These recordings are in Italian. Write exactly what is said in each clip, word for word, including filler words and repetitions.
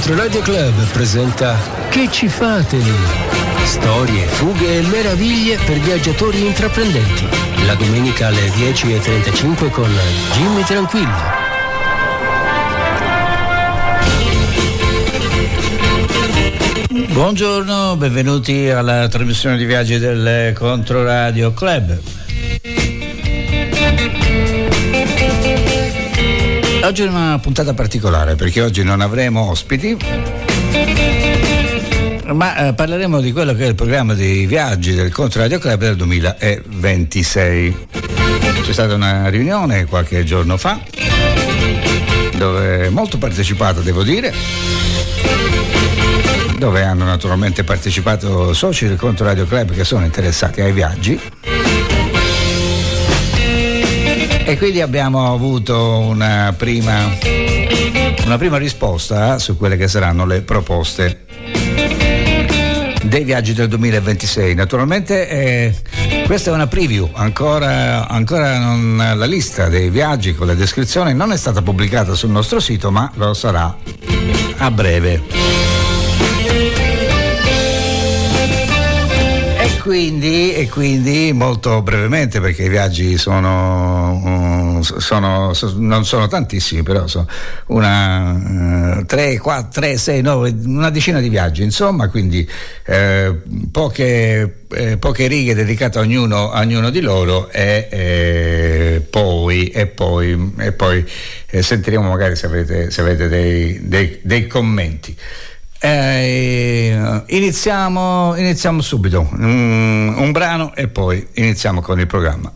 Controradio Club presenta Che ci fate lì? Storie, fughe e meraviglie per viaggiatori intraprendenti. La domenica alle dieci e trentacinque con Jimmy Tranquillo. Buongiorno, benvenuti alla trasmissione di viaggi del Controradio Club. Oggi è una puntata particolare perché oggi non avremo ospiti, ma eh, parleremo di quello che è il programma di viaggi del Controradio Club del duemilaventisei. C'è stata una riunione qualche giorno fa, dove molto partecipata, devo dire, dove hanno naturalmente partecipato soci del Controradio Club che sono interessati ai viaggi. E quindi abbiamo avuto una prima, una prima risposta su quelle che saranno le proposte dei viaggi del duemilaventisei. Naturalmente eh, questa è una preview, ancora, ancora non, la lista dei viaggi con le descrizioni non è stata pubblicata sul nostro sito, ma lo sarà a breve. Quindi, e quindi molto brevemente, perché i viaggi sono, sono, sono non sono tantissimi, però sono una uh, tre, quattro, tre, sei, nove, una decina di viaggi, insomma, quindi eh, poche, eh, poche righe dedicate a ognuno, a ognuno di loro e eh, poi, e poi, e poi eh, sentiremo magari se avete, se avete dei, dei, dei commenti. Eh, iniziamo, iniziamo subito un, un brano e poi iniziamo con il programma.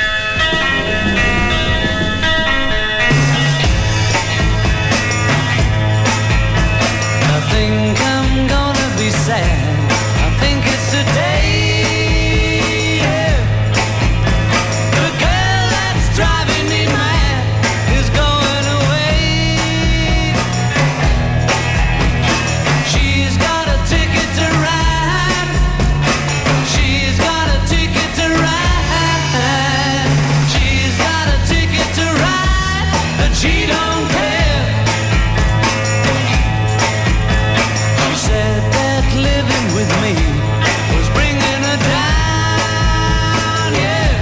I think I'm gonna be sad. I think it's today, yeah. The girl that's driving me mad is going away. She's got a ticket to ride. She's got a ticket to ride. She's got a ticket to ride, but she don't care. She said that living with me was bringing her down, yeah.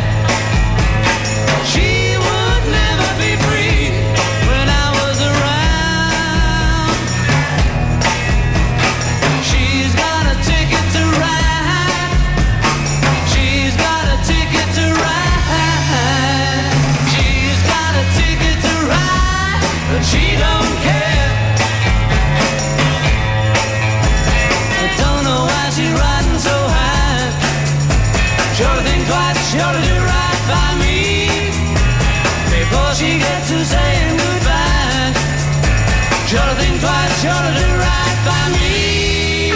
She would never be free when I was around. She's got a ticket to ride. She's got a ticket to ride. She's got a ticket to ride, but she don't care. I don't know why she's riding so high. Sure to think twice, sure to do right by me before she gets to saying goodbye. Sure to think twice, sure to do right by me.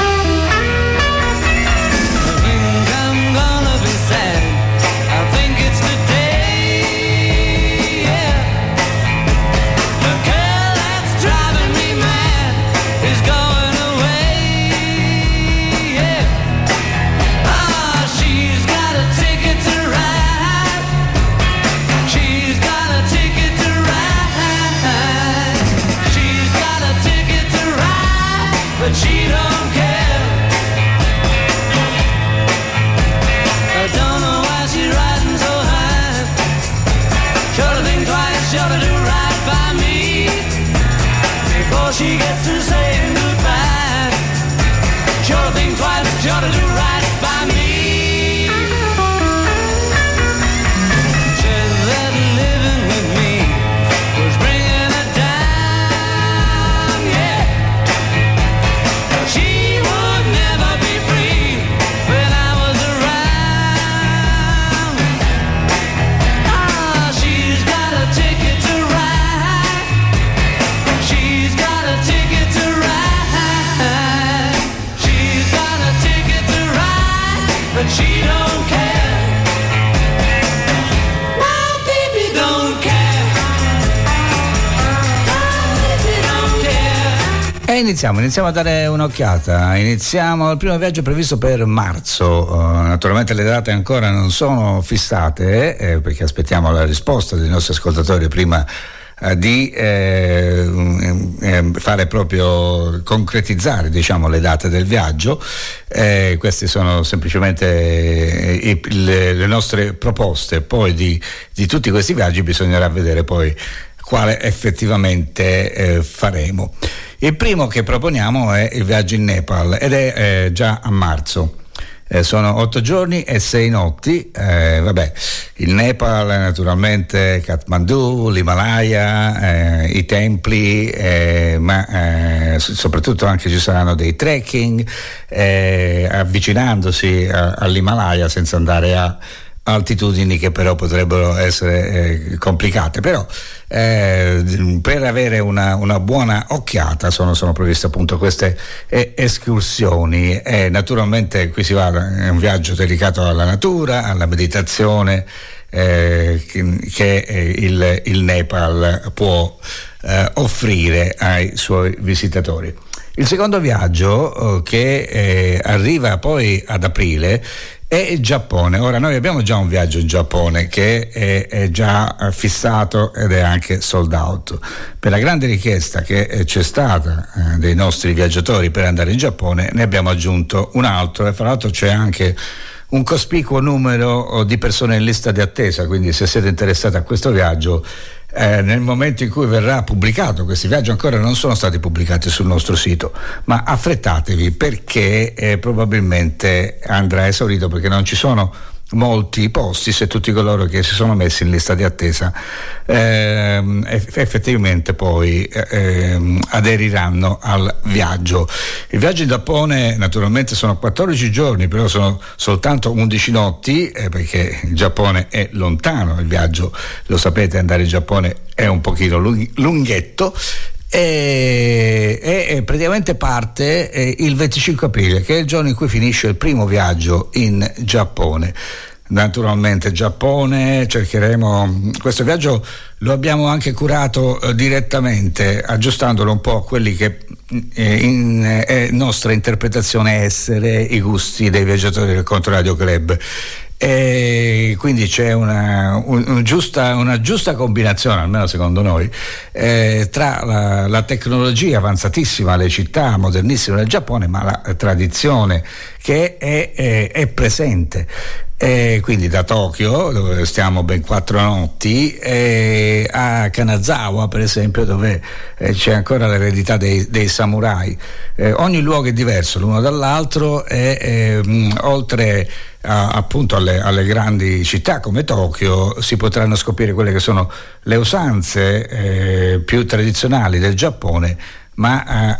I think I'm gonna be sad. I think it's today, yeah. The girl that's driving me mad is going away, yeah. Ah, she's got a ticket to ride. She's got a ticket to ride. She's got a ticket to ride, but she don't care. I don't know why she's riding so high. Sure to think twice, sure to do right by me before she gets to saying goodbye. Sure to think twice, sure to do right by me. Said that living with me was bringing her down, yeah. She would never be free when I was around. Ah, she's got a ticket to ride. She's got a ticket to ride. She's got a ticket to ride, but she don't care. My baby don't care. My baby don't care. E iniziamo, iniziamo a dare un'occhiata. Iniziamo il primo viaggio previsto per marzo. Uh, naturalmente le date ancora non sono fissate, eh, perché aspettiamo la risposta dei nostri ascoltatori prima eh, di eh, eh, fare proprio concretizzare, diciamo, le date del viaggio. Eh, queste sono semplicemente eh, le, le nostre proposte. Poi di, di tutti questi viaggi bisognerà vedere poi quale effettivamente eh, faremo. Il primo che proponiamo è il viaggio in Nepal ed è eh, già a marzo. Eh, sono otto giorni e sei notti. Eh, vabbè, il Nepal, naturalmente Kathmandu, l'Himalaya, eh, i templi, eh, ma eh, soprattutto anche ci saranno dei trekking, eh, avvicinandosi a, all'Himalaya senza andare a altitudini che però potrebbero essere eh, complicate. Però eh, per avere una, una buona occhiata sono, sono previste appunto queste eh, escursioni, e naturalmente qui si va, è un viaggio dedicato alla natura, alla meditazione eh, che, che eh, il, il Nepal può eh, offrire ai suoi visitatori. Il secondo viaggio eh, che eh, arriva poi ad aprile è il Giappone. Ora, noi abbiamo già un viaggio in Giappone che è, è già fissato ed è anche sold out. Per la grande richiesta che c'è stata eh, dei nostri viaggiatori per andare in Giappone, ne abbiamo aggiunto un altro, e fra l'altro c'è anche un cospicuo numero di persone in lista di attesa, quindi se siete interessati a questo viaggio, Eh, nel momento in cui verrà pubblicato, questi viaggi ancora non sono stati pubblicati sul nostro sito, ma affrettatevi, perché eh, probabilmente andrà esaurito, perché non ci sono molti posti se tutti coloro che si sono messi in lista di attesa ehm, effettivamente poi ehm, aderiranno al viaggio. Il viaggio in Giappone naturalmente sono quattordici giorni, però sono soltanto undici notti, eh, perché il Giappone è lontano, il viaggio, lo sapete, andare in Giappone è un pochino lunghetto. E, e, e praticamente parte eh, il venticinque aprile, che è il giorno in cui finisce il primo viaggio in Giappone. Naturalmente Giappone, cercheremo, questo viaggio lo abbiamo anche curato eh, direttamente, aggiustandolo un po' a quelli che eh, in eh, nostra interpretazione essere i gusti dei viaggiatori del Controradio Club. E quindi c'è una, un, un giusta, una giusta combinazione, almeno secondo noi, eh, tra la, la tecnologia avanzatissima, le città modernissime del Giappone, ma la tradizione che è, è, è presente. E quindi da Tokyo, dove stiamo ben quattro notti, e a Kanazawa, per esempio, dove eh, c'è ancora l'eredità dei, dei samurai. Eh, ogni luogo è diverso l'uno dall'altro, e eh, mh, oltre a, appunto alle, alle grandi città come Tokyo si potranno scoprire quelle che sono le usanze eh, più tradizionali del Giappone, ma eh,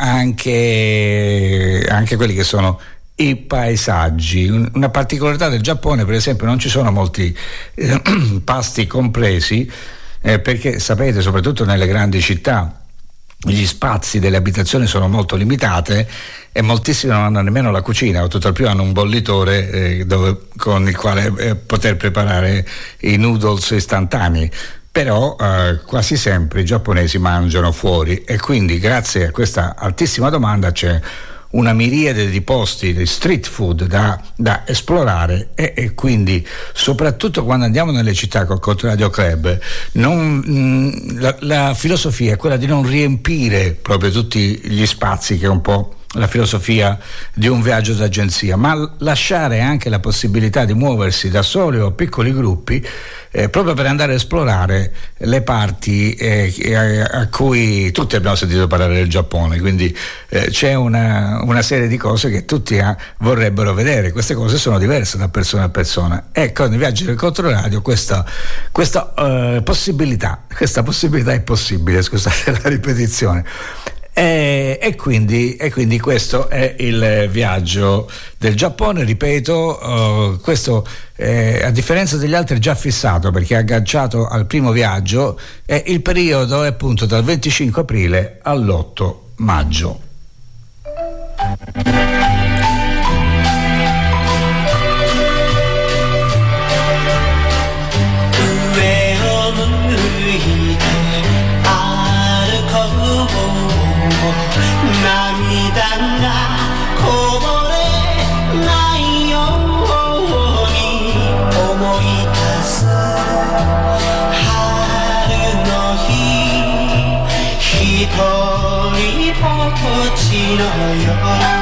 anche, anche quelli che sono i paesaggi. Una particolarità del Giappone, per esempio, non ci sono molti eh, pasti compresi, eh, perché sapete, soprattutto nelle grandi città gli spazi delle abitazioni sono molto limitate e moltissimi non hanno nemmeno la cucina, o tutt'al più hanno un bollitore eh, dove, con il quale eh, poter preparare i noodles istantanei. Però eh, quasi sempre i giapponesi mangiano fuori, e quindi grazie a questa altissima domanda c'è una miriade di posti di street food da, da esplorare, e, e quindi soprattutto quando andiamo nelle città col Controradio Club non, mh, la, la filosofia è quella di non riempire proprio tutti gli spazi, che è un po' la filosofia di un viaggio d'agenzia, ma lasciare anche la possibilità di muoversi da soli o piccoli gruppi, eh, proprio per andare a esplorare le parti eh, a, a cui tutti abbiamo sentito parlare del Giappone. Quindi eh, c'è una, una serie di cose che tutti eh, vorrebbero vedere. Queste cose sono diverse da persona a persona, e con i viaggi del Controradio questa, questa eh, possibilità questa possibilità è possibile, scusate la ripetizione. E, e, quindi, e quindi questo è il viaggio del Giappone, ripeto, uh, questo eh, a differenza degli altri è già fissato, perché è agganciato al primo viaggio, e il periodo è appunto dal venticinque aprile all'otto maggio. 春の日りぼっちの夜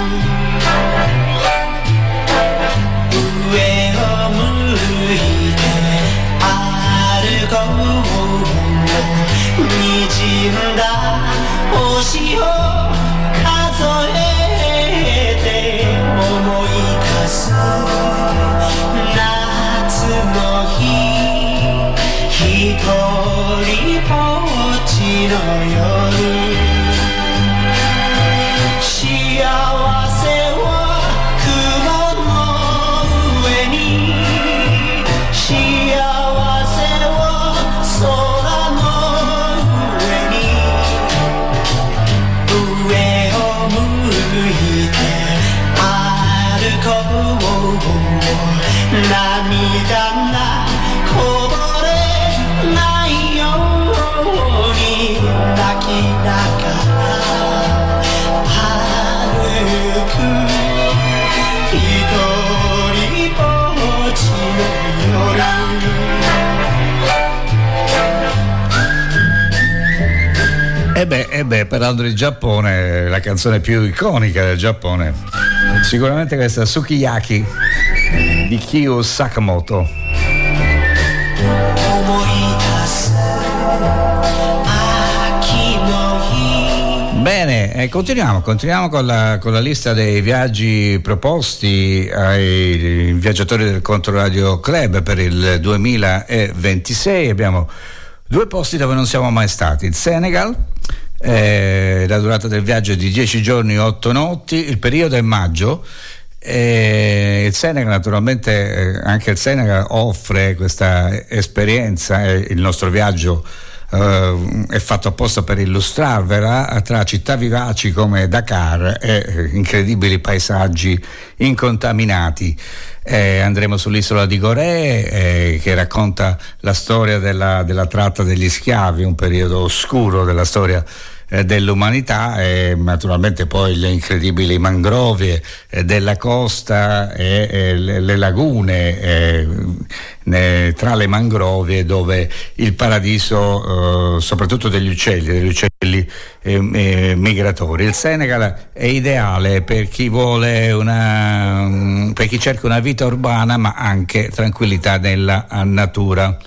上を向いて歩こうにじんだ星を数えて思い出す夏の日一人ぼっちの夜幸せは雲の上に幸せは空の上に上を向いて歩こう涙がこぼれないように泣きながら歩く一人ぼっちの夜 E beh, e beh, parlando di Giappone, la canzone più iconica del Giappone, sicuramente questa Sukiyaki di Kyo Sakamoto. Bene, eh, continuiamo, continuiamo con la, con la lista dei viaggi proposti ai viaggiatori del Controradio Club per il duemilaventisei. Abbiamo due posti dove non siamo mai stati: il Senegal, eh, la durata del viaggio è di dieci giorni e otto notti, il periodo è maggio. E il Senegal, naturalmente, eh, anche il Senegal offre questa esperienza, eh, il nostro viaggio Uh, è fatto apposta per illustrarvela, tra città vivaci come Dakar e incredibili paesaggi incontaminati. Eh, andremo sull'isola di Gorée, eh, che racconta la storia della, della tratta degli schiavi, un periodo oscuro della storia eh, dell'umanità, e naturalmente poi le incredibili mangrovie eh, della costa e, e le, le lagune eh, ne, tra le mangrovie, dove il paradiso eh, soprattutto degli uccelli, degli uccelli eh, eh, migratori. Il Senegal è ideale per chi vuole una, per chi cerca una vita urbana ma anche tranquillità nella natura.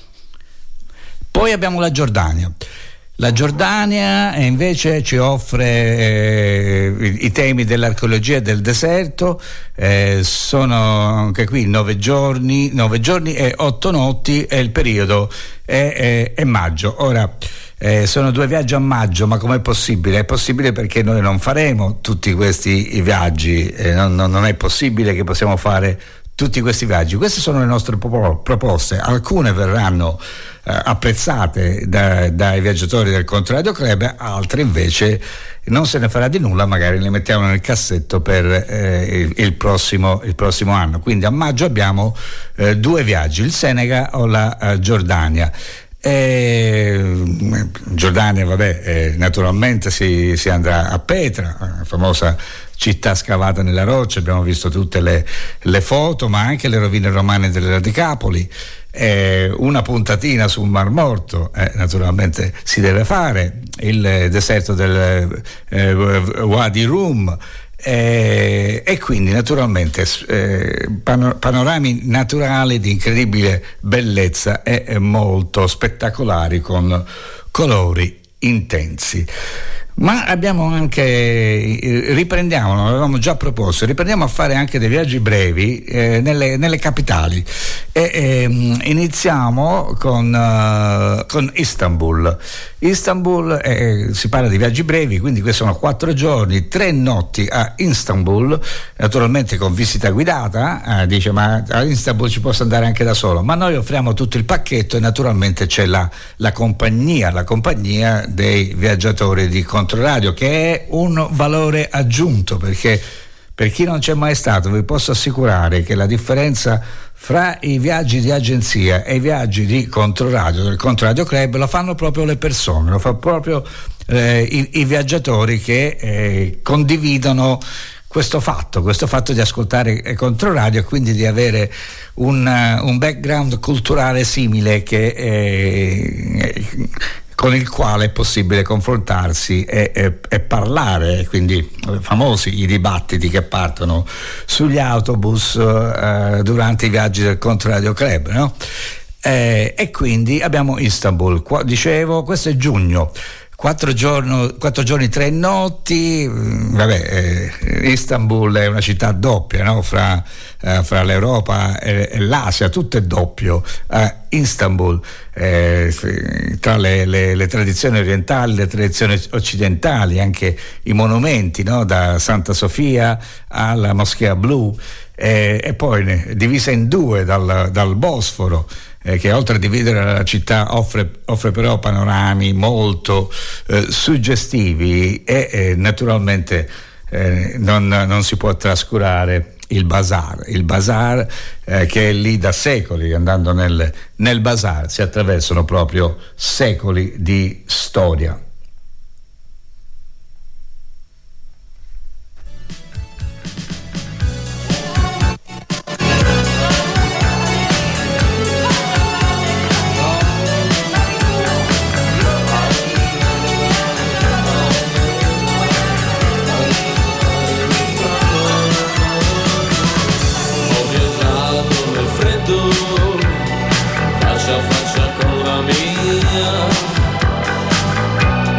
Poi abbiamo la Giordania. La Giordania invece ci offre eh, i, i temi dell'archeologia e del deserto, eh, sono anche qui nove giorni, nove giorni e otto notti, e il periodo è, è, è maggio. Ora, eh, sono due viaggi a maggio, ma com'è possibile? È possibile perché noi non faremo tutti questi i viaggi, eh, non, non è possibile che possiamo fare tutti questi viaggi. Queste sono le nostre proposte, alcune verranno eh, apprezzate da, dai viaggiatori del Controradio Club, altre invece non se ne farà di nulla, magari le mettiamo nel cassetto per eh, il, il, prossimo, il prossimo anno. Quindi a maggio abbiamo eh, due viaggi, il Senegal o la uh, Giordania. Eh, Giordania, vabbè, eh, naturalmente si, si andrà a Petra, la famosa città scavata nella roccia. Abbiamo visto tutte le, le foto, ma anche le rovine romane delle Radicapoli. Eh, una puntatina sul Mar Morto eh, naturalmente si deve fare, il deserto del eh, Wadi Rum. Eh, e quindi naturalmente eh, pano- panorami naturali di incredibile bellezza e, e molto spettacolari, con colori intensi. Ma abbiamo anche, riprendiamo, lo avevamo già proposto, riprendiamo a fare anche dei viaggi brevi eh, nelle, nelle capitali, e eh, iniziamo con, uh, con Istanbul. Istanbul, eh, si parla di viaggi brevi, quindi questi sono quattro giorni, tre notti a Istanbul, naturalmente con visita guidata. Eh, dice, ma a Istanbul ci posso andare anche da solo, ma noi offriamo tutto il pacchetto, e naturalmente c'è la, la compagnia, la compagnia dei viaggiatori di Controradio, che è un valore aggiunto, perché per chi non c'è mai stato vi posso assicurare che la differenza fra i viaggi di agenzia e i viaggi di Controradio, del Controradio Club, lo fanno proprio le persone, lo fa proprio eh, i, i viaggiatori che eh, condividono questo fatto, questo fatto di ascoltare Controradio, e quindi di avere un, un background culturale simile, che eh, con il quale è possibile confrontarsi e, e, e parlare, quindi famosi i dibattiti che partono sugli autobus eh, durante i viaggi del Controradio Club, no? Eh, e quindi abbiamo Istanbul. Qua, dicevo, questo è giugno. Quattro, giorno, quattro giorni, tre notti. Vabbè, eh, Istanbul è una città doppia, no? fra, eh, fra l'Europa e, e l'Asia, tutto è doppio. Eh, Istanbul, eh, tra le, le, le tradizioni orientali, le tradizioni occidentali, anche i monumenti, no? Da Santa Sofia alla Moschea Blu, eh, e poi divisa in due dal, dal Bosforo. Eh, che oltre a dividere la città offre, offre però panorami molto eh, suggestivi e eh, naturalmente eh, non, non si può trascurare il bazar, il bazar eh, che è lì da secoli. Andando nel, nel bazar si attraversano proprio secoli di storia. Faccia a faccia con la mia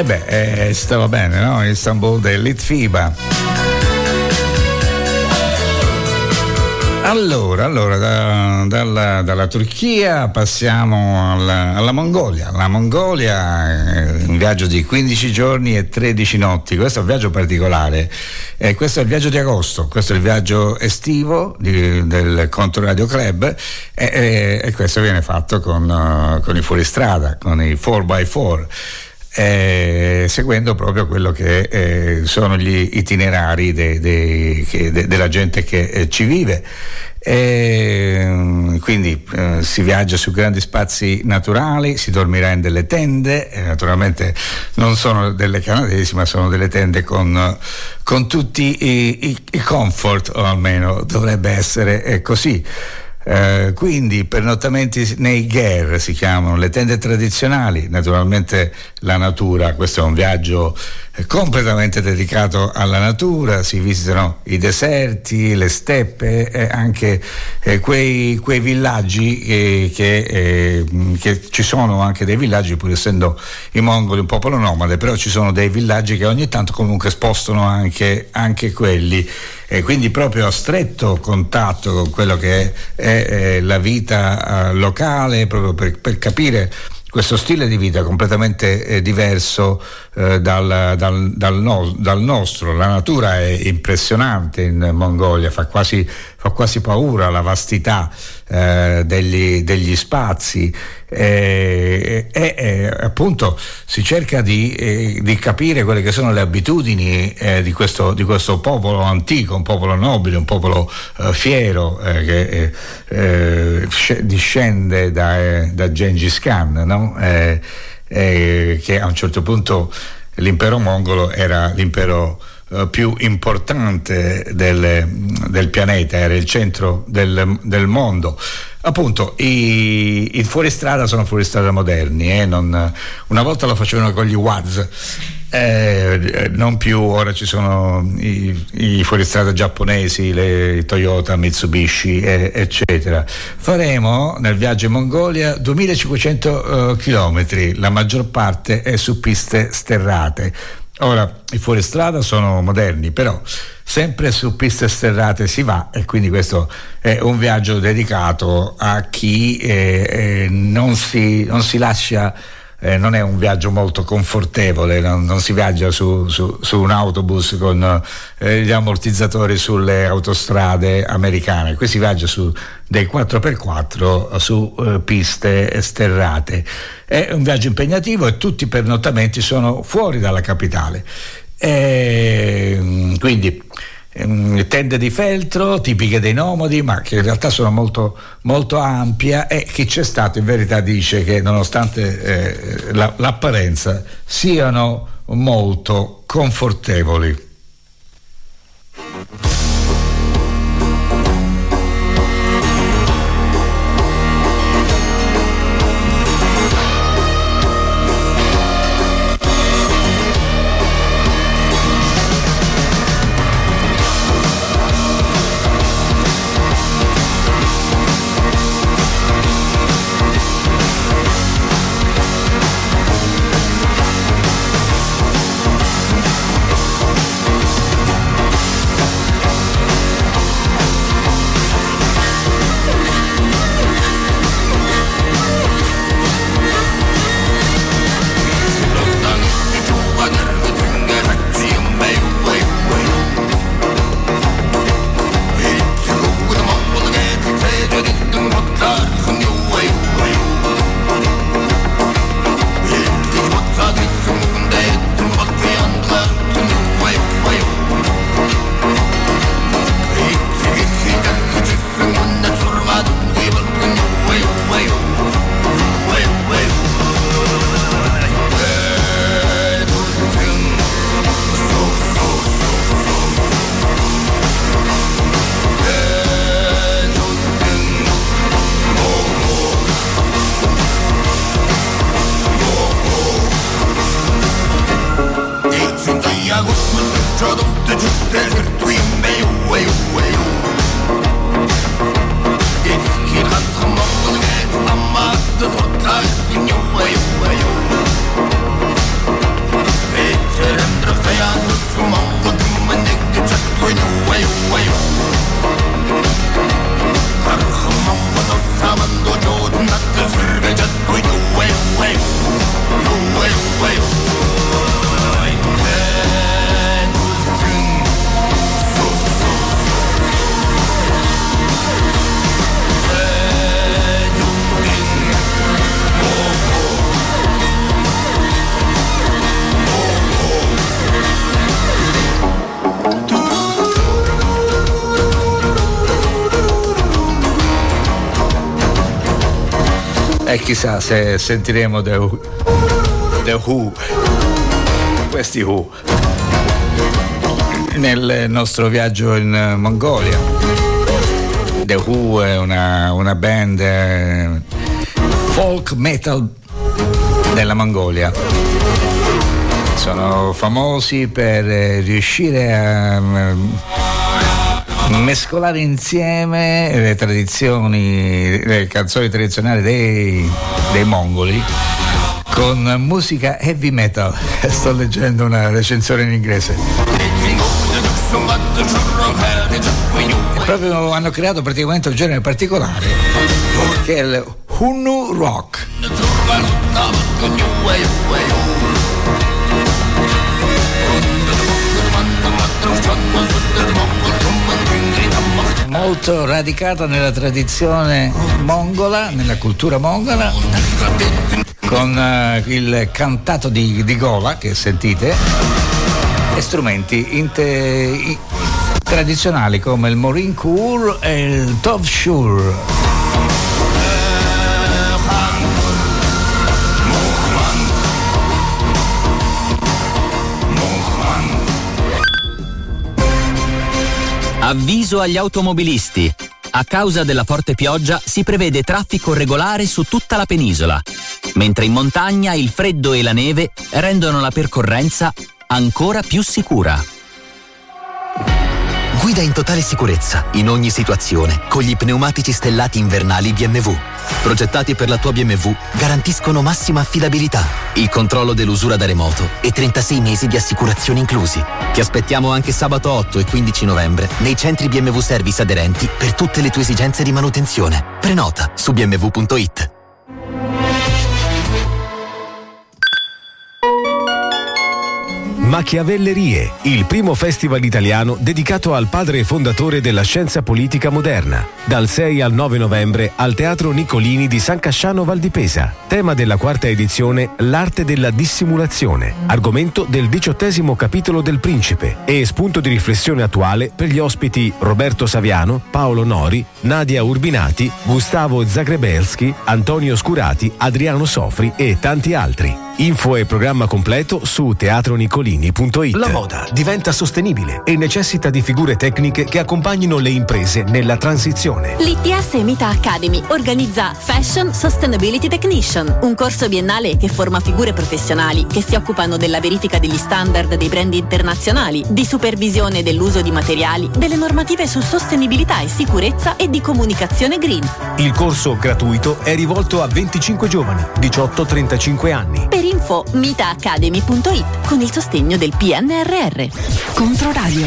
Eh beh, eh, stava bene, no? Istanbul dei Litfiba. Allora, allora da, dalla, dalla Turchia passiamo alla, alla Mongolia. La Mongolia è un viaggio di quindici giorni e tredici notti. Questo è un viaggio particolare. Eh, questo è il viaggio di agosto, questo è il viaggio estivo di, del Controradio Club e, e, e questo viene fatto con, uh, con i fuoristrada, con i four by four. Eh, seguendo proprio quello che eh, sono gli itinerari de, de, che, de, della gente che eh, ci vive. E quindi eh, si viaggia su grandi spazi naturali, si dormirà in delle tende, eh, naturalmente non sono delle canadesi ma sono delle tende con, con tutti i, i, i comfort, o almeno dovrebbe essere eh, così. Uh, quindi pernottamenti nei ger si chiamano, le tende tradizionali, naturalmente la natura, questo è un viaggio eh, completamente dedicato alla natura, si visitano i deserti, le steppe e anche eh, quei, quei villaggi eh, che, eh, che ci sono anche dei villaggi, pur essendo i mongoli un popolo nomade, però ci sono dei villaggi che ogni tanto comunque spostano anche, anche quelli. E quindi proprio a stretto contatto con quello che è, è, è la vita uh, locale, proprio per, per capire questo stile di vita completamente eh, diverso eh, dal, dal, dal, no, dal nostro. La natura è impressionante in Mongolia, fa quasi, fa quasi paura la vastità eh, degli, degli spazi e eh, eh, appunto si cerca di, eh, di capire quelle che sono le abitudini eh, di, questo, di questo popolo antico, un popolo nobile, un popolo eh, fiero eh, che eh, discende da, eh, da Gengis Khan, no? Eh, eh, che a un certo punto l'impero mongolo era l'impero eh, più importante del, del pianeta, era il centro del, del mondo. Appunto i, i fuoristrada sono fuoristrada moderni, eh? non, una volta lo facevano con gli U A Z, eh, non più, ora ci sono i, i fuoristrada giapponesi, le Toyota, Mitsubishi eh, eccetera. Faremo nel viaggio in Mongolia duemilacinquecento eh, chilometri, la maggior parte è su piste sterrate. Ora i fuoristrada sono moderni, però sempre su piste sterrate si va, e quindi questo è un viaggio dedicato a chi eh, eh, non si, non si lascia, eh, non è un viaggio molto confortevole, non, non si viaggia su, su, su un autobus con eh, gli ammortizzatori sulle autostrade americane, qui si viaggia su dei quattro per quattro su eh, piste sterrate. È un viaggio impegnativo e tutti i pernottamenti sono fuori dalla capitale. E, quindi ehm, tende di feltro tipiche dei nomadi, ma che in realtà sono molto, molto ampia, e chi c'è stato in verità dice che nonostante eh, la, l'apparenza siano molto confortevoli. e chissà se sentiremo The Who, The Who questi Who nel nostro viaggio in Mongolia. The Who è una, una band eh, folk metal della Mongolia. Sono famosi per eh, riuscire a eh, mescolare insieme le tradizioni, le canzoni tradizionali dei, dei mongoli con musica heavy metal. Sto leggendo una recensione in inglese. E proprio hanno creato praticamente un genere particolare che è il Hunnu Rock. Molto radicata nella tradizione mongola, nella cultura mongola, con uh, il cantato di, di gola che sentite, e strumenti inte, tradizionali come il Morin Kur e il Tov Shur. Avviso agli automobilisti. A causa della forte pioggia si prevede traffico regolare su tutta la penisola, mentre in montagna il freddo e la neve rendono la percorrenza ancora più sicura. Guida in totale sicurezza, in ogni situazione, con gli pneumatici stellati invernali B M W. Progettati per la tua B M W, garantiscono massima affidabilità, il controllo dell'usura da remoto e trentasei mesi di assicurazione inclusi. Ti aspettiamo anche sabato otto e quindici novembre nei centri B M W Service aderenti per tutte le tue esigenze di manutenzione. Prenota su b m w punto i t. Machiavellerie, il primo festival italiano dedicato al padre fondatore della scienza politica moderna. Dal sei al nove novembre al Teatro Niccolini di San Casciano Val di Pesa. Tema della quarta edizione, l'arte della dissimulazione. Argomento del diciottesimo capitolo del Principe e spunto di riflessione attuale per gli ospiti Roberto Saviano, Paolo Nori, Nadia Urbinati, Gustavo Zagrebelski, Antonio Scurati, Adriano Sofri e tanti altri. Info e programma completo su teatro nicolini punto i t. La moda diventa sostenibile e necessita di figure tecniche che accompagnino le imprese nella transizione. L'I T S Mita Academy organizza Fashion Sustainability Technician, un corso biennale che forma figure professionali che si occupano della verifica degli standard dei brand internazionali, di supervisione dell'uso di materiali, delle normative su sostenibilità e sicurezza e di comunicazione green. Il corso gratuito è rivolto a venticinque giovani, diciotto trentacinque anni. Per info mita academy punto i t con il sostegno del P N R R. Controradio.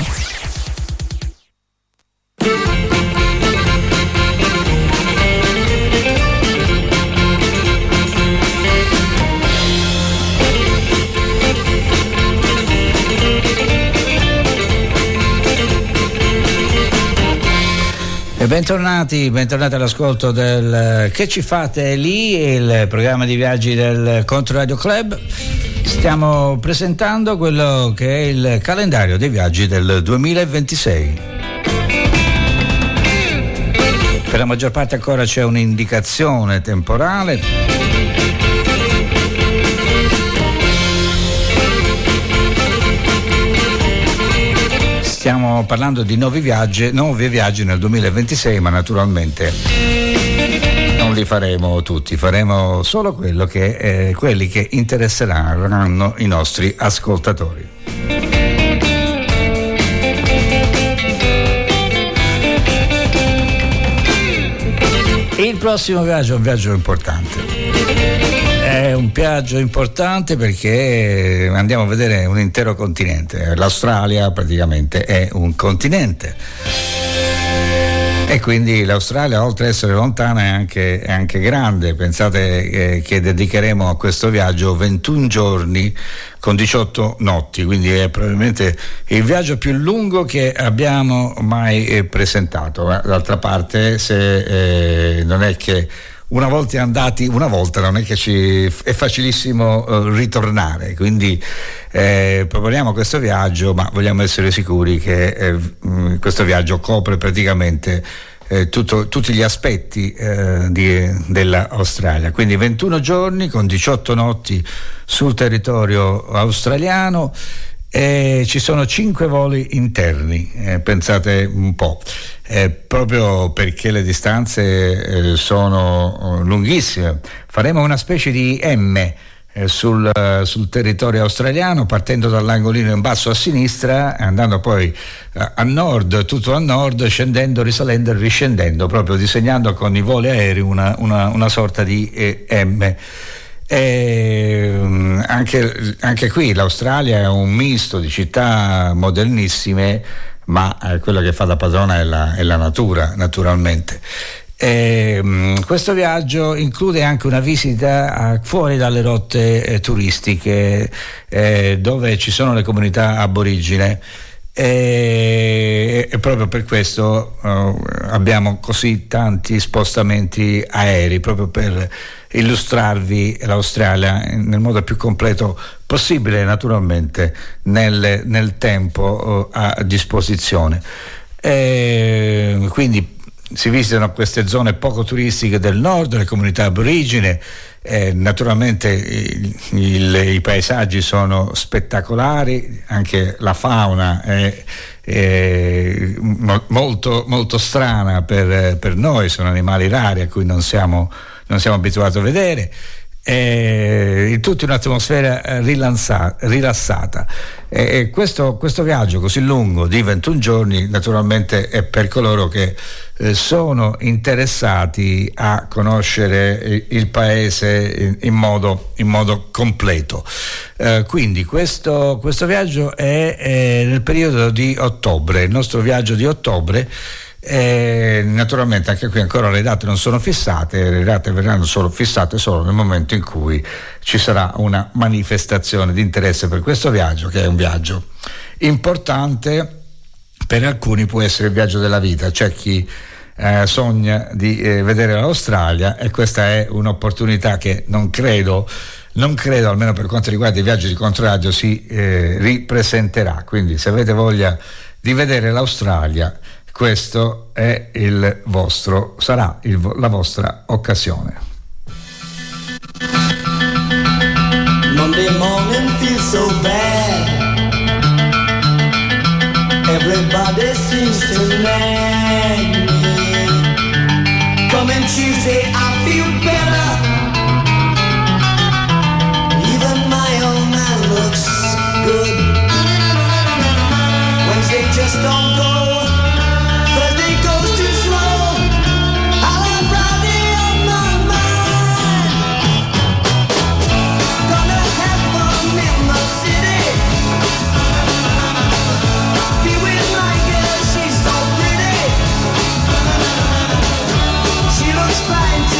E bentornati, bentornati all'ascolto del Che ci fate lì, il programma di viaggi del Controradio Club. Stiamo presentando quello che è il calendario dei viaggi del duemilaventisei. Per la maggior parte ancora c'è un'indicazione temporale. Stiamo parlando di nuovi viaggi, nuovi viaggi nel duemilaventisei, ma naturalmente non li faremo tutti, faremo solo quello che, eh, quelli che interesseranno i nostri ascoltatori. Il prossimo viaggio è un viaggio importante. È un viaggio importante perché andiamo a vedere un intero continente. L'Australia praticamente è un continente e quindi l'Australia, oltre ad essere lontana, è anche, è anche grande. Pensate eh, che dedicheremo a questo viaggio ventuno giorni con diciotto notti, quindi è probabilmente il viaggio più lungo che abbiamo mai eh, presentato. D'altra parte, se eh, non è che una volta andati, una volta non è che ci è facilissimo uh, ritornare, quindi eh, proponiamo questo viaggio, ma vogliamo essere sicuri che eh, mh, questo viaggio copre praticamente eh, tutto, tutti gli aspetti eh, di, dell'Australia. Quindi ventuno giorni con diciotto notti sul territorio australiano. E ci sono cinque voli interni, eh, pensate un po', eh, proprio perché le distanze eh, sono lunghissime. Faremo una specie di M eh, sul, uh, sul territorio australiano, partendo dall'angolino in basso a sinistra, andando poi uh, a nord, tutto a nord, scendendo, risalendo e riscendendo, proprio disegnando con i voli aerei una, una, una sorta di eh, M. E anche, anche qui l'Australia è un misto di città modernissime, ma eh, quello che fa da padrona è la, è la natura, naturalmente. E, um, questo viaggio include anche una visita uh, fuori dalle rotte eh, turistiche, eh, dove ci sono le comunità aborigine. E, e proprio per questo uh, abbiamo così tanti spostamenti aerei, proprio per illustrarvi l'Australia nel modo più completo possibile, naturalmente nel, nel tempo uh, a disposizione. E quindi si visitano queste zone poco turistiche del nord, le comunità aborigine. Eh, naturalmente il, il, i paesaggi sono spettacolari, anche la fauna è, è mo, molto, molto strana per, per noi, sono animali rari a cui non siamo, non siamo abituati a vedere. Eh, in tutta un'atmosfera rilanza, rilassata. E questo, questo viaggio così lungo di ventuno giorni naturalmente è per coloro che eh, sono interessati a conoscere il paese in, in, modo, in modo completo. Eh, quindi questo, questo viaggio è, è nel periodo di ottobre, il nostro viaggio di ottobre. E naturalmente anche qui ancora le date non sono fissate, le date verranno solo fissate solo nel momento in cui ci sarà una manifestazione di interesse per questo viaggio, che è un viaggio importante. Per alcuni può essere il viaggio della vita, c'è chi eh, sogna di eh, vedere l'Australia, e questa è un'opportunità che non credo non credo, almeno per quanto riguarda i viaggi di Controradio, si eh, ripresenterà. Quindi se avete voglia di vedere l'Australia, questo è il vostro, sarà il, la vostra occasione. Monday morning feels so bad. Everybody seems to nag me. Coming Tuesday I feel better. Even my old man looks good. Wednesday just don't go. Fine.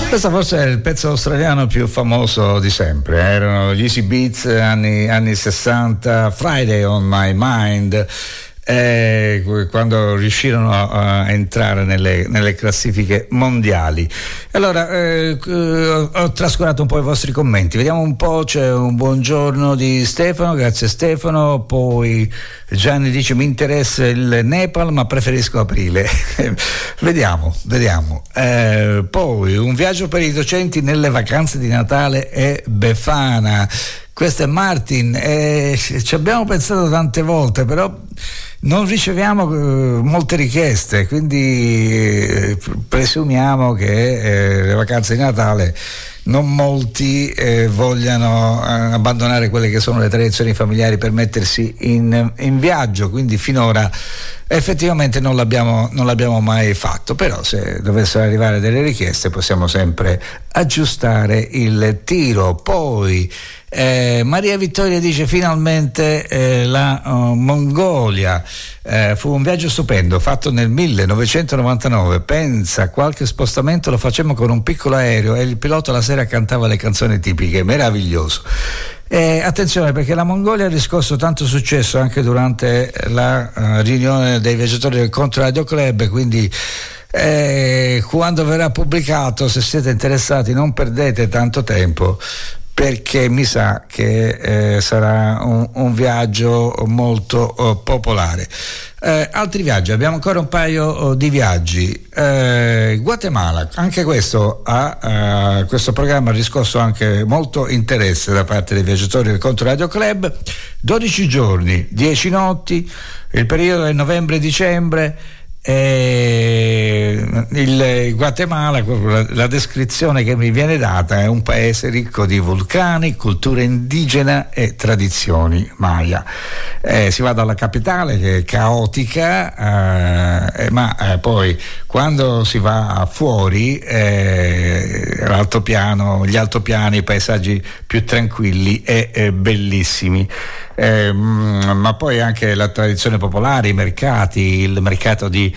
Questo forse è il pezzo australiano più famoso di sempre, erano gli Easy Beats anni, anni sessanta, Friday on My Mind, eh, quando riuscirono a, a entrare nelle, nelle classifiche mondiali. Allora, eh, ho trascurato un po' i vostri commenti, vediamo un po'. C'è un buongiorno di Stefano, grazie Stefano. Poi Gianni dice: mi interessa il Nepal ma preferisco aprile. vediamo vediamo eh, poi un viaggio per i docenti nelle vacanze di Natale è Befana. Questo è Martin, eh, ci abbiamo pensato tante volte, però non riceviamo eh, molte richieste, quindi eh, presumiamo che eh, le vacanze di Natale non molti eh, vogliano eh, abbandonare quelle che sono le tradizioni familiari per mettersi in, in viaggio, quindi finora effettivamente non l'abbiamo, non l'abbiamo mai fatto, però se dovessero arrivare delle richieste possiamo sempre aggiustare il tiro. Poi eh, Maria Vittoria dice: finalmente eh, la uh, Mongolia, eh, fu un viaggio stupendo fatto nel millenovecentonovantanove, pensa, qualche spostamento lo facemmo con un piccolo aereo e il pilota la sera cantava le canzoni tipiche, meraviglioso. Eh, attenzione, perché la Mongolia ha riscosso tanto successo anche durante la uh, riunione dei viaggiatori del Controradio Club, quindi eh, quando verrà pubblicato, se siete interessati, non perdete tanto tempo, perché mi sa che eh, sarà un, un viaggio molto uh, popolare. Eh, altri viaggi, abbiamo ancora un paio uh, di viaggi. eh, Guatemala, anche questo ha, uh, questo programma ha riscosso anche molto interesse da parte dei viaggiatori del Controradio Club. Dodici giorni, dieci notti, il periodo è novembre-dicembre. Eh, il Guatemala, la, la descrizione che mi viene data è un paese ricco di vulcani, cultura indigena e tradizioni maya. Eh, si va dalla capitale, che è caotica, eh, ma eh, poi quando si va fuori, eh, l'altopiano, gli altopiani, i paesaggi più tranquilli e eh, bellissimi. Eh, ma poi anche la tradizione popolare, i mercati, il mercato di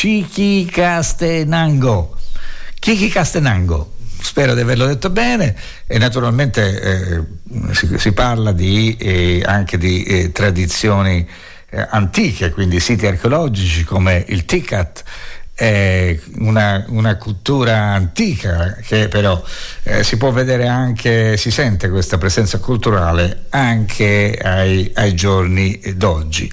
Chiquicastenango, Chiquicastenango, spero di averlo detto bene, e naturalmente eh, si, si parla di, eh, anche di eh, tradizioni eh, antiche, quindi siti archeologici come il Tikhat. È una, una cultura antica che però eh, si può vedere anche, si sente questa presenza culturale anche ai, ai giorni d'oggi.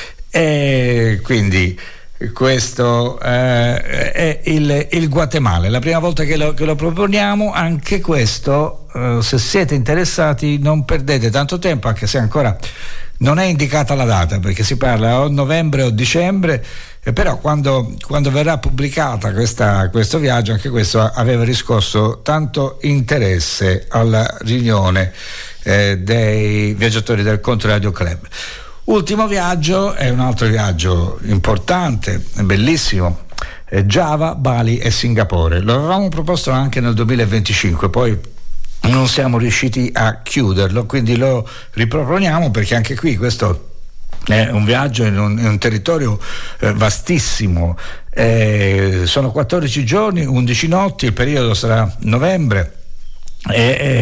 E quindi questo eh, è il, il Guatemala, è la prima volta che lo, che lo proponiamo. Anche questo, eh, se siete interessati, non perdete tanto tempo, anche se ancora non è indicata la data, perché si parla o novembre o dicembre, eh, però quando, quando verrà pubblicata questa, questo viaggio, anche questo aveva riscosso tanto interesse alla riunione eh, dei viaggiatori del Controradio Club. Ultimo viaggio è un altro viaggio importante, bellissimo, eh, Giava, Bali e Singapore. Lo avevamo proposto anche nel duemilaventicinque, poi non siamo riusciti a chiuderlo, quindi lo riproponiamo, perché anche qui questo è un viaggio in un, in un territorio eh, vastissimo. Eh, sono quattordici giorni, undici notti, il periodo sarà novembre. E,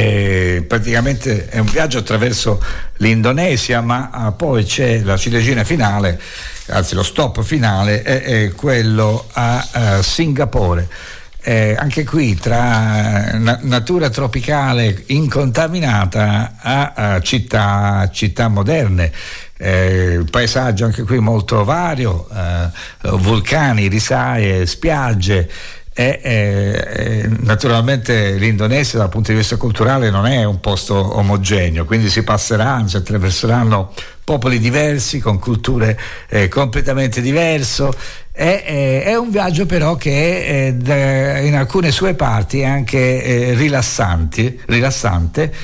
e praticamente è un viaggio attraverso l'Indonesia, ma ah, poi c'è la ciliegina finale, anzi lo stop finale è, è quello a, a Singapore. Eh, anche qui tra na- natura tropicale incontaminata a, a città, città moderne, eh, il paesaggio anche qui molto vario, eh, vulcani, risaie, spiagge. E, e, naturalmente l'Indonesia dal punto di vista culturale non è un posto omogeneo, quindi si passeranno, si attraverseranno popoli diversi con culture eh, completamente diverse. È, è, è un viaggio però che è, è, in alcune sue parti è anche eh, rilassanti, rilassante,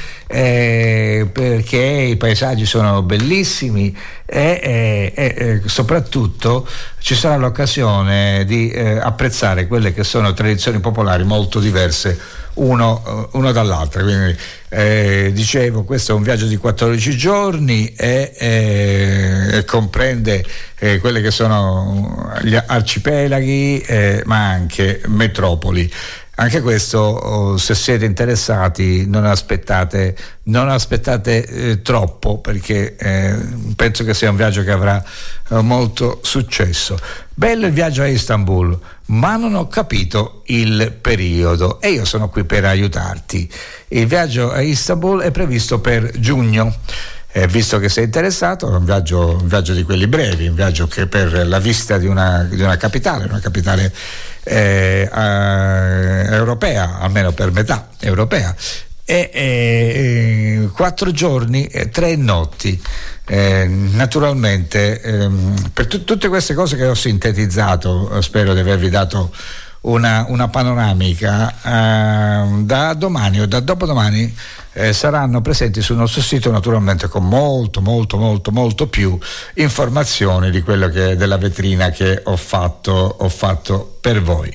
eh, perché i paesaggi sono bellissimi e, e, e soprattutto ci sarà l'occasione di eh, apprezzare quelle che sono tradizioni popolari molto diverse uno, uno dall'altra. Quindi eh, dicevo, questo è un viaggio di quattordici giorni e, e, e comprende eh, quelle che sono gli arcipelaghi, eh, ma anche metropoli. anche questo, oh, se siete interessati, non aspettate, non aspettate eh, troppo, perché eh, penso che sia un viaggio che avrà eh, molto successo. Bello il viaggio a Istanbul, ma non ho capito il periodo e io sono qui per aiutarti. Il viaggio a Istanbul è previsto per giugno. Eh, visto che sei interessato, è un viaggio, un viaggio di quelli brevi, un viaggio che per la visita di una, di una capitale, una capitale eh, eh, europea, almeno per metà europea, e eh, quattro giorni e tre notti. Eh, naturalmente, ehm, per t- tutte queste cose che ho sintetizzato, spero di avervi dato una, una panoramica. Eh, da domani o da dopodomani eh, saranno presenti sul nostro sito, naturalmente con molto molto molto molto più informazioni di quello che della vetrina che ho fatto ho fatto per voi.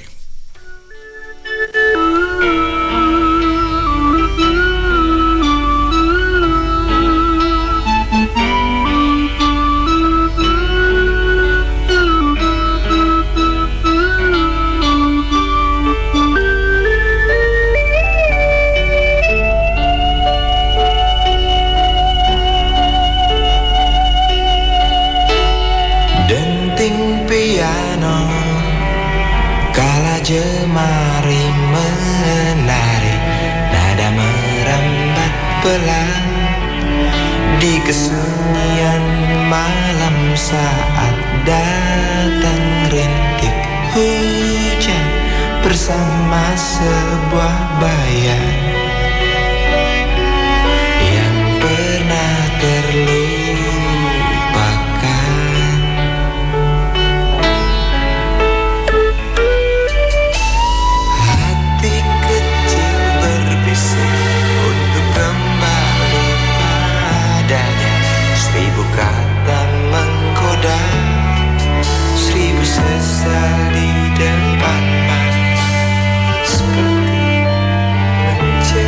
Jemari menari, nada merambat pelan di kesunyian malam saat datang rintik hujan bersama sebuah bayang yang pernah terlupakan. Untuk kembali padanya, seribu kata menggoda, seribu sesal di depan mata, seperti mencari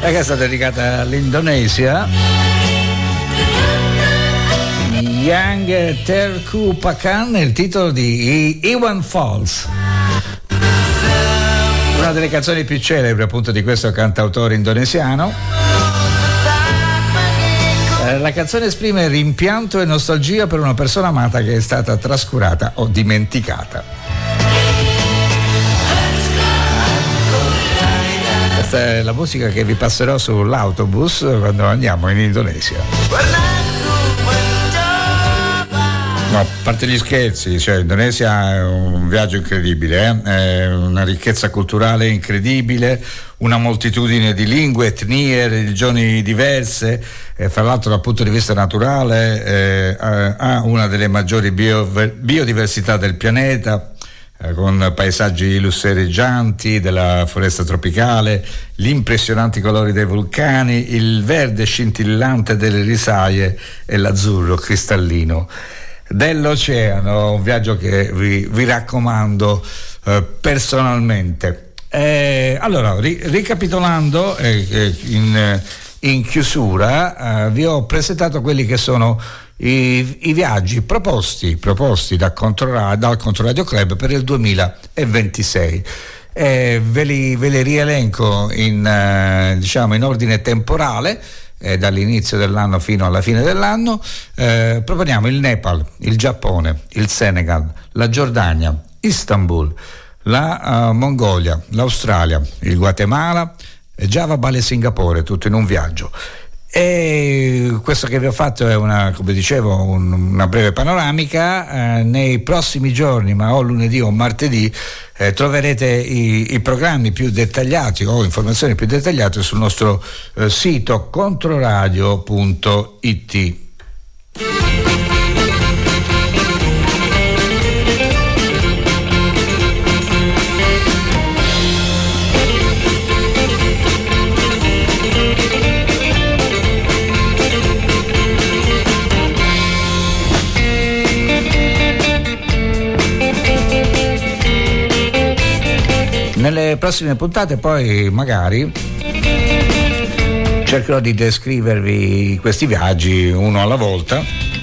E questa è dedicata all'Indonesia. Young Terku Pakan, il titolo di Iwan Falls, una delle canzoni più celebri appunto di questo cantautore indonesiano. Eh, la canzone esprime rimpianto e nostalgia per una persona amata che è stata trascurata o dimenticata. Questa è la musica che vi passerò sull'autobus quando andiamo in Indonesia. No, a parte gli scherzi, cioè l'Indonesia è un viaggio incredibile, eh? È una ricchezza culturale incredibile, una moltitudine di lingue, etnie, religioni diverse, eh, fra l'altro dal punto di vista naturale eh, ha una delle maggiori bio, biodiversità del pianeta, eh, con paesaggi lussereggianti della foresta tropicale, gli impressionanti colori dei vulcani, il verde scintillante delle risaie e l'azzurro cristallino dell'oceano. Un viaggio che vi, vi raccomando eh, personalmente. Eh, allora, ri, ricapitolando eh, eh, in, in chiusura eh, vi ho presentato quelli che sono i, i viaggi proposti, proposti da Controradio, dal Controradio Club per il duemilaventisei. Eh, ve, li, ve li rielenco in, eh, diciamo in ordine temporale. Eh, dall'inizio dell'anno fino alla fine dell'anno. Eh, proponiamo il Nepal, il Giappone, il Senegal, la Giordania, Istanbul, la uh, Mongolia, l'Australia, il Guatemala, Java, Bali e Singapore, tutto in un viaggio. E questo che vi ho fatto è una, come dicevo, un, una breve panoramica. Eh, nei prossimi giorni, ma o lunedì o martedì, eh, troverete i, i programmi più dettagliati o informazioni più dettagliate sul nostro eh, sito controradio punto it. Nelle prossime puntate poi magari cercherò di descrivervi questi viaggi uno alla volta,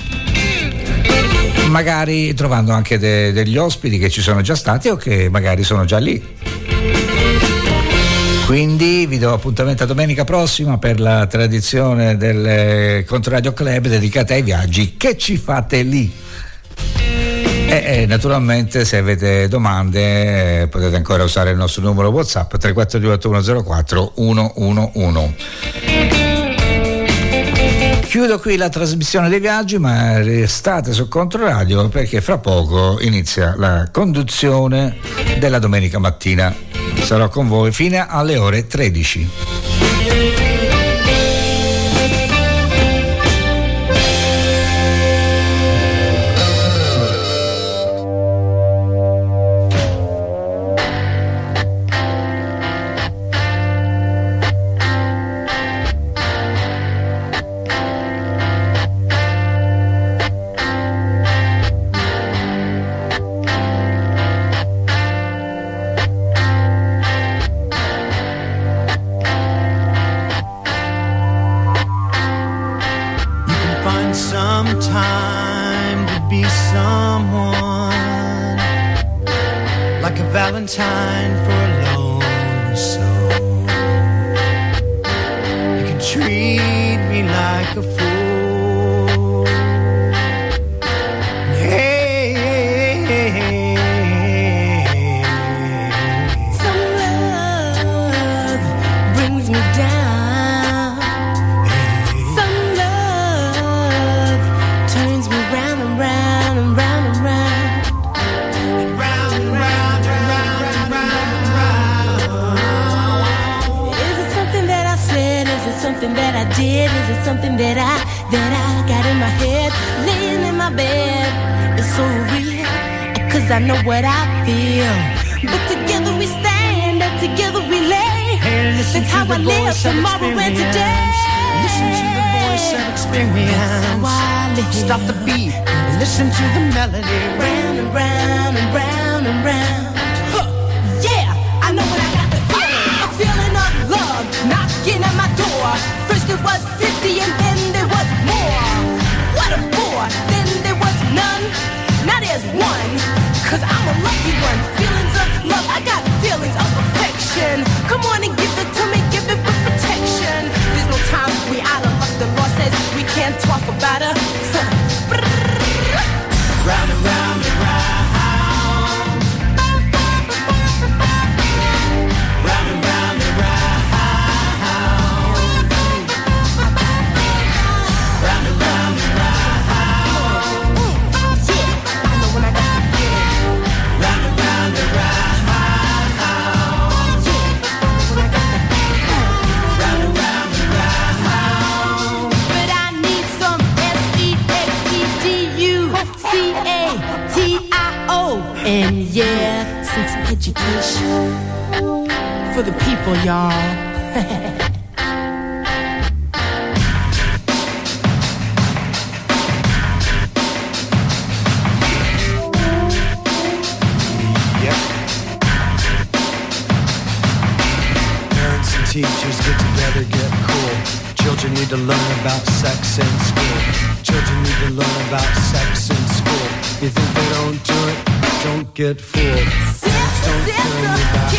magari trovando anche de- degli ospiti che ci sono già stati o che magari sono già lì. Quindi vi do appuntamento a domenica prossima per la tradizione del Controradio Club dedicata ai viaggi che ci fate lì. E, e naturalmente se avete domande eh, potete ancora usare il nostro numero WhatsApp tre quattro due otto uno zero quattro uno uno uno. Chiudo qui la trasmissione dei viaggi, ma restate su Controradio perché fra poco inizia la conduzione della domenica mattina. Sarò con voi fino alle ore tredici. Valentine for a lonely soul. You can treat me like a fool. Hey, hey, hey, hey. Some love brings me down. Some love turns me round and round and round and round. Something that I did, is it something that I, that I got in my head, laying in my bed, it's so real, cause I know what I feel, but together we stand, and together we lay, hey, that's how I live tomorrow and today, listen to the voice of experience, that's how I live, stop the beat, listen to the melody, round and round and round and round, huh. Yeah, I know what I got to feel, a feeling of love, knocking at my door. for the people, y'all. Teachers get together, get cool. Children need to learn about sex in school. Children need to learn about sex in school. You think they don't do it? Don't get fooled. Parents don't tell you about